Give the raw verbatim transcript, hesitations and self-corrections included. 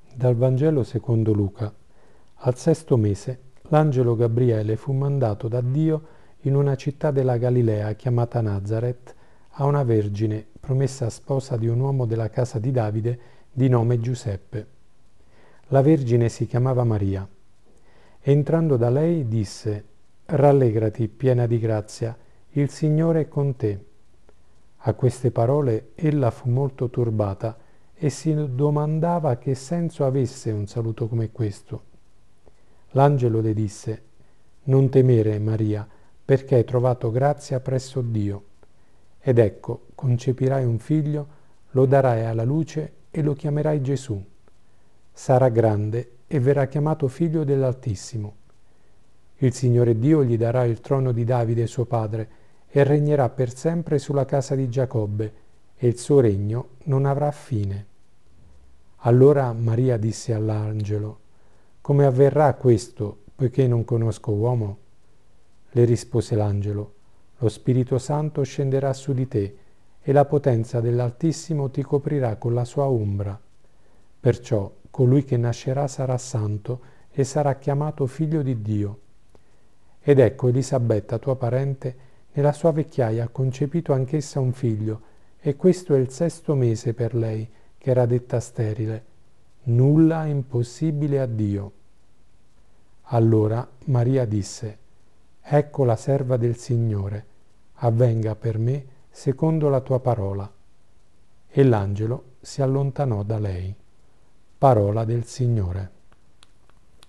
Dal Vangelo secondo Luca. Al sesto mese, l'angelo Gabriele fu mandato da Dio in una città della Galilea chiamata Nazaret a una vergine promessa sposa di un uomo della casa di Davide di nome Giuseppe. La vergine si chiamava Maria. Entrando da lei disse: «Rallegrati, piena di grazia, il Signore è con te». A queste parole ella fu molto turbata e si domandava che senso avesse un saluto come questo. L'angelo le disse: «Non temere, Maria, perché hai trovato grazia presso Dio. Ed ecco, concepirai un figlio, lo darai alla luce e lo chiamerai Gesù. Sarà grande e verrà chiamato figlio dell'Altissimo. Il Signore Dio gli darà il trono di Davide suo padre e regnerà per sempre sulla casa di Giacobbe, e il suo regno non avrà fine». Allora Maria disse all'angelo: «Come avverrà questo, poiché non conosco uomo?» Le rispose l'angelo: «Lo Spirito Santo scenderà su di te e la potenza dell'Altissimo ti coprirà con la sua ombra. Perciò colui che nascerà sarà santo e sarà chiamato figlio di Dio. Ed ecco, Elisabetta, tua parente, nella sua vecchiaia ha concepito anch'essa un figlio, e questo è il sesto mese per lei, che era detta sterile. Nulla è impossibile a Dio». Allora Maria disse: «Ecco la serva del Signore, avvenga per me secondo la tua parola». E l'angelo si allontanò da lei. Parola del Signore.